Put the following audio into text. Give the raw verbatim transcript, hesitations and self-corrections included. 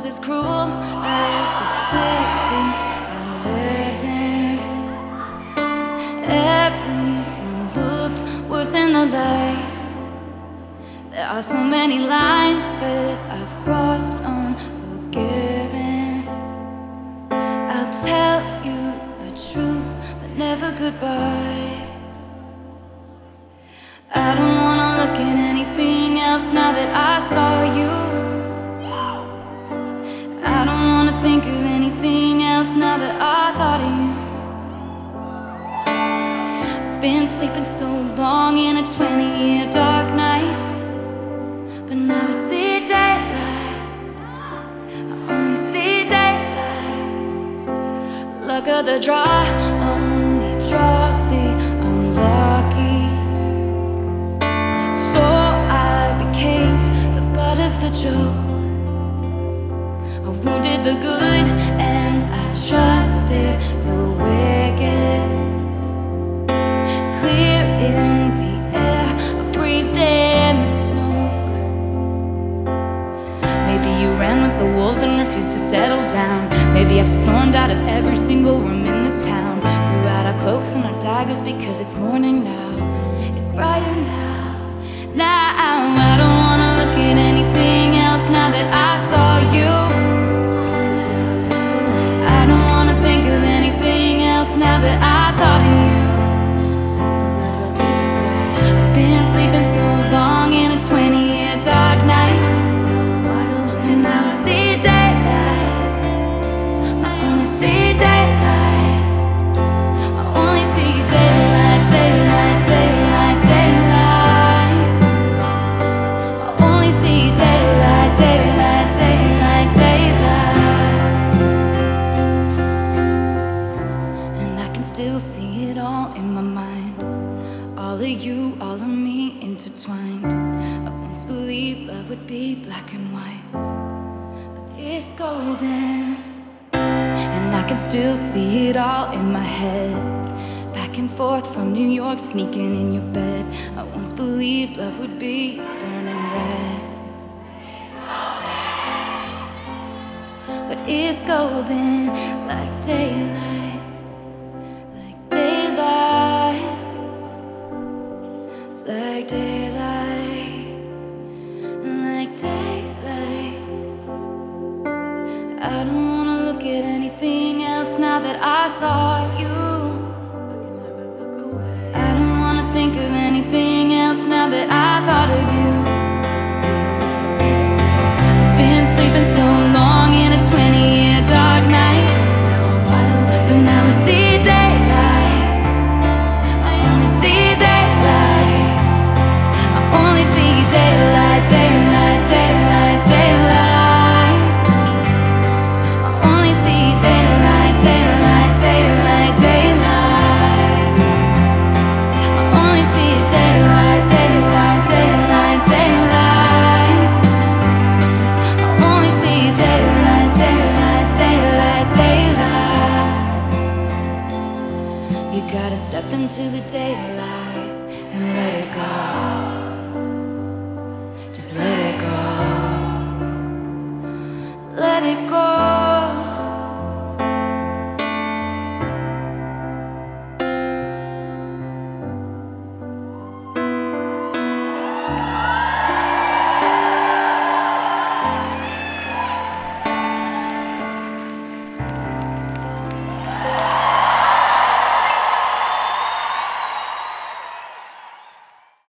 as cruel as the cities I lived in. Everyone looked worse in the light. There are so many lines that I've crossed unforgiven. I'll tell you the truth, but never goodbye. I don't wanna look at anything else now that I saw you. I don't wanna think of anything else now that I thought of you. I've been sleeping so long in a twenty-year dark night, but now I see daylight. I only see daylight. Luck of the draw only draws the unlucky. So I became the butt of the joke. I wounded the good and I trusted the wicked. Clear in the air, I breathed in the smoke. Maybe you ran with the wolves and refused to settle down. Maybe I've stormed out of every single room in this town, threw out our cloaks and our daggers because it's morning now. It's brighter now. Now I don't wanna look at anything else now that I saw you. I don't wanna think of anything else now that I thought of you. I've been sleeping so long in a twenty-year dark night, and now I see daylight. I only see daylight. I only see daylight, daylight, daylight, daylight. I only see daylight, daylight, daylight, daylight. And I can still see it all in my mind. All of you, all of me intertwined. I once believed love would be black and white, but it's golden. And I can still see it all in my head. Back and forth from New York, sneaking in your bed. I once believed love would be burning red, but it's golden like daylight, like daylight, like daylight, like daylight. I don't wanna look at anything else now that I saw you. I don't wanna think of anything else now that I thought of you. Been sleeping so long in a twenty-year dark night, but now I see daylight. I only see daylight. I only see daylight, daylight, daylight, daylight. I only see daylight, daylight, daylight, daylight. I only see daylight, daylight, daylight, daylight. I only see daylight, daylight, daylight, daylight. You gotta step into the daylight and let